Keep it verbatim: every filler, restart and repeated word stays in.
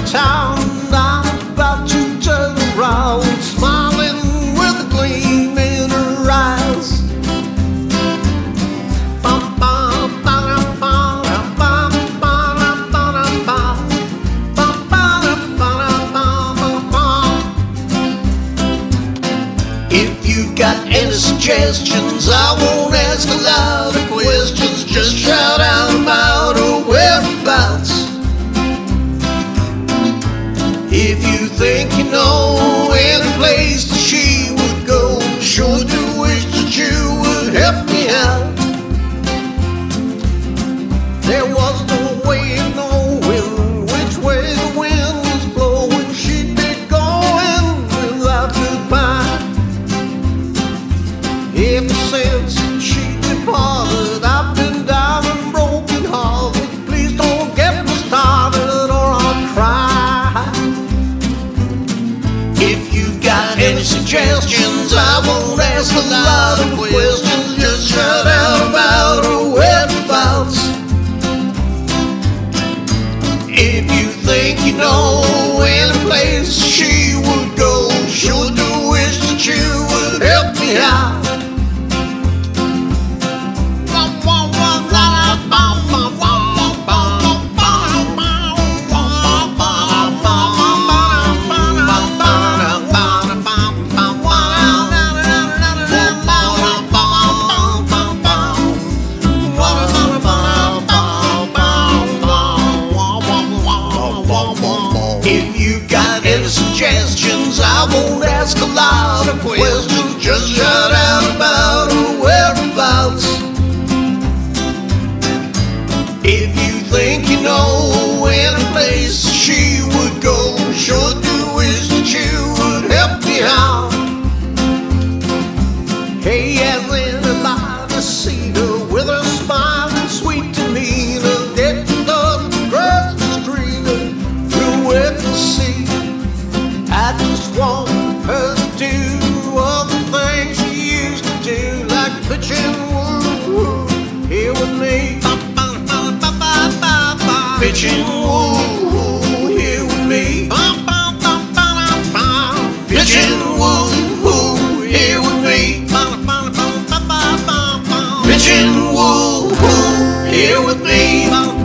town. I'm about to turn around, smiling with a gleam in her eyes. If you got any suggestions, I won't ask a lot of questions. Just shout out about her whereabouts. If you think you know any place that she would go, sure do wish that you would help me out. There was no way of knowing which way the wind was blowing. She'd be going without goodbye. Ever since she departed, I've been down and broken hearted. Please don't get me started or I'll cry. If you got any suggestions, I won't ask a lot of questions. Just shout out about her whereabouts. If you think you know any place she would go, sure do wish that you would help me out. If you got any suggestions, I won't ask a lot of questions. Just shout out about her whereabouts. If you think you know any place she would go, sure do wish that you would help me out. Hey, has anybody seen her with her smile and sweet demeanor, getting the grass greener through it to see? I just want her to do all the things she used to do, like pitching woo here with me. Pitching woo here with me. Pitching woo here with me. Pitching woo here with me.